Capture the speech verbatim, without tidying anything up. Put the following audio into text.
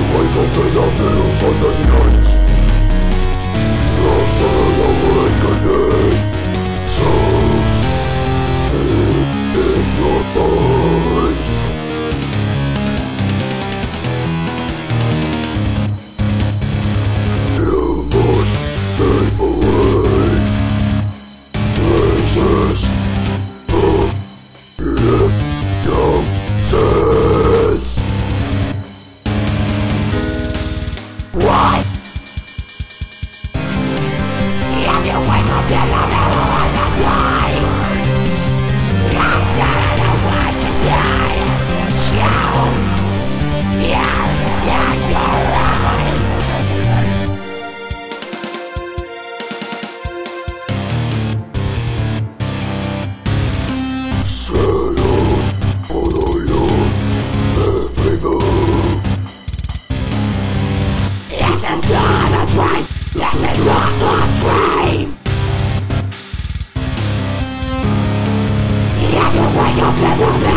Wake up in the middle of the night. Lost and awakening. Souls in your eyes. You must take away places of your young sense. What? If you wake up in the middle of the night, you're still awake again. Shout, yeah, yeah, you're right. Shadows follow you every move. This is not a dream. This is not a dream. If you wake up in the